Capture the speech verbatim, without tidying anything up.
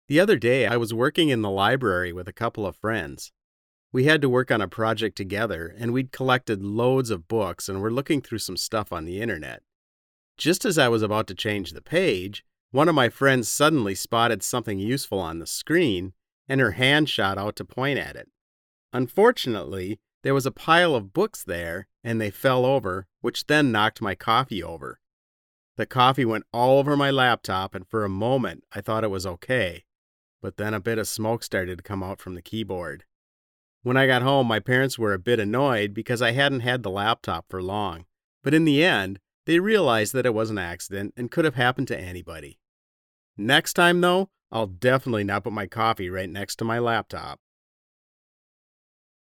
The other day, I was working in the library with a couple of friends. We had to work on a project together, and we'd collected loads of books and were looking through some stuff on the internet. Just as I was about to change the page, one of my friends suddenly spotted something useful on the screen, and her hand shot out to point at it. Unfortunately, there was a pile of books there, and they fell over, which then knocked my coffee over. The coffee went all over my laptop, and for a moment, I thought it was okay. But then a bit of smoke started to come out from the keyboard. When I got home, my parents were a bit annoyed because I hadn't had the laptop for long. But in the end, they realized that it was an accident and could have happened to anybody. Next time, though, I'll definitely not put my coffee right next to my laptop.